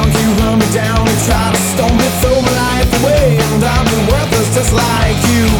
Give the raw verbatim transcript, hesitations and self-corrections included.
drunk, you run me down and try to stone me